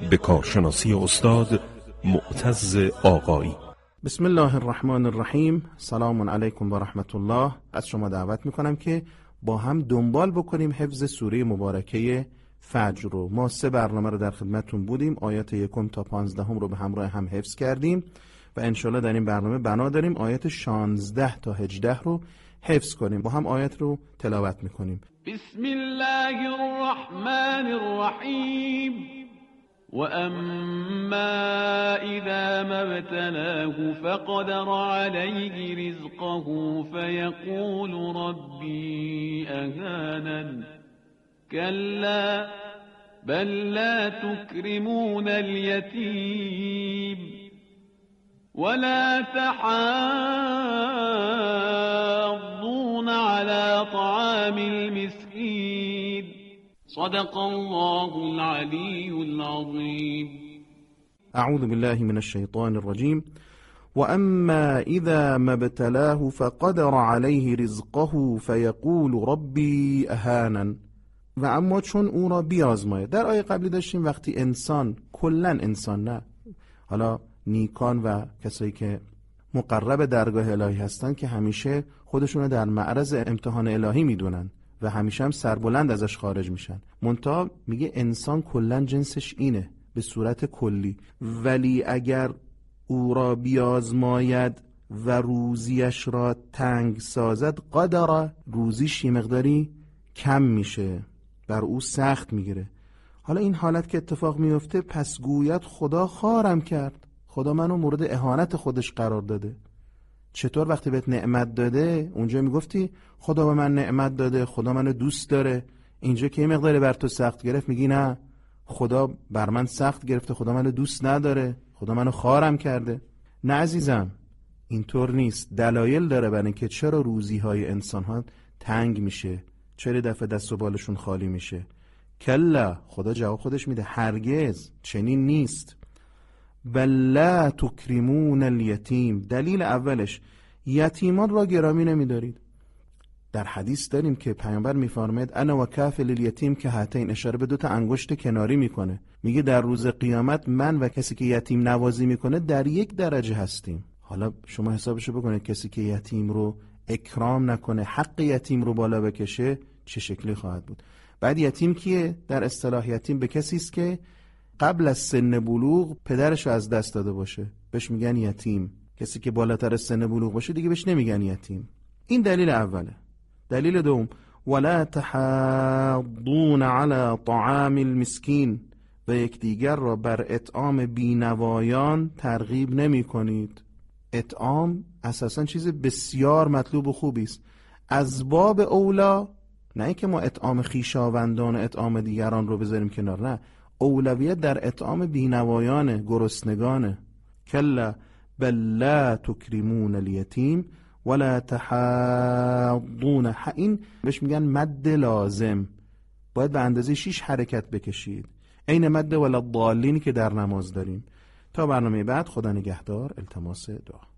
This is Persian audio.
به کارشناسی استاد معتز آقایی. بسم الله الرحمن الرحیم. سلام علیکم و رحمت الله. از شما دعوت میکنم که با هم دنبال بکنیم حفظ سوره مبارکه فجر رو. ما 3 برنامه رو در خدمتتون بودیم، آیات 1 تا 15 رو به همراه هم حفظ کردیم و انشالله در این برنامه بنا داریم آیات 16 تا 18 رو حفظ کنیم. با هم آیات رو تلاوت میکنیم. بسم الله الرحمن الرحیم. وَأَمَّا إِذَا مَا ابْتَلَاهُ فَقَدَرَ عَلَيْهِ رِزْقَهُ فَيَقُولُ رَبِّي أَهَانَنِ كَلَّا بَل لَّا تُكْرِمُونَ الْيَتِيمَ وَلَا تَحَاضُّونَ عَلَى طَعَامِ الْمِسْكِينِ صدق الله العلی العظیم. اعوذ بالله من الشیطان الرجیم. وَأَمَّا إِذَا مَا ابْتَلَاهُ فَقَدَرَ عَلَيْهِ رِزْقَهُ فَيَقُولُ رَبِّي أَهَانَنِ. و اما چون او را بیازماید. در آیه قبلی داشتیم وقتی انسان، کلن انسان، نه حالا نیکان و کسایی که مقرب درگاه الهی هستن که همیشه خودشون در معرض امتحان الهی میدونن و همیشه هم سربلند ازش خارج میشن. منتها میگه انسان کلن جنسش اینه به صورت کلی، ولی اگر او را بیازماید و روزیش را تنگ سازد، قدر، روزیش یه مقداری کم میشه، بر او سخت میگیره. حالا این حالت که اتفاق میفته، پس گوید خدا خارم کرد، خدا منو مورد اهانت خودش قرار داده. چطور وقتی بهت نعمت داده اونجا میگفتی خدا به من نعمت داده، خدا منو دوست داره، اینجا که یه مقداری بر تو سخت گرفت میگی نه خدا بر من سخت گرفته، خدا منو دوست نداره، خدا منو خارم کرده. نه عزیزم، اینطور نیست. دلایل داره برای اینکه چرا روزی های انسان ها تنگ میشه، چرا دفعه دست و بالشون خالی میشه. کلا، خدا جواب خودش میده هرگز چنین نیست. بل لا تکرمون الیتیم. دلیل اولش، یتیمان را گرامی نمیدارید. در حدیث داریم که پیامبر میفرماید انا و کافل الیتیم که هاتین، اشاره به 2 تا انگشت کناری میکنه. میگه در روز قیامت من و کسی که یتیم نوازی میکنه در 1 درجه هستیم. حالا شما حسابشو بکنید، کسی که یتیم رو اکرام نکنه، حق یتیم رو بالا بکشه، چه شکلی خواهد بود. بعد یتیم کیه؟ در اصطلاح یتیم به کسی است که قبل از سن بلوغ پدرشو از دست داده باشه، بهش میگن یتیم. کسی که بالاتر از سن بلوغ باشه دیگه بهش نمیگن یتیم. این دلیل اوله. دلیل دوم، ولا تحاضون علی طعام المسکین، و یکدیگر را بر اطعام بینوایان ترغیب نمی کنید. اطعام اساساً چیز بسیار مطلوب و خوبی است. از باب اولا، نه اینکه ما اطعام خویشاوندان و اطعام دیگران رو بذاریم کنار، نه، اولویت در اطعام بینوایان، گرسنگانه. کلا بل لا تکرمون الیتیم ولا تحاضون. این بهش میگن مد لازم، باید به اندازه 6 حرکت بکشید، عین مد ولا الضالین که در نماز داریم. تا برنامه بعد، خدا نگهدار. التماس دعا.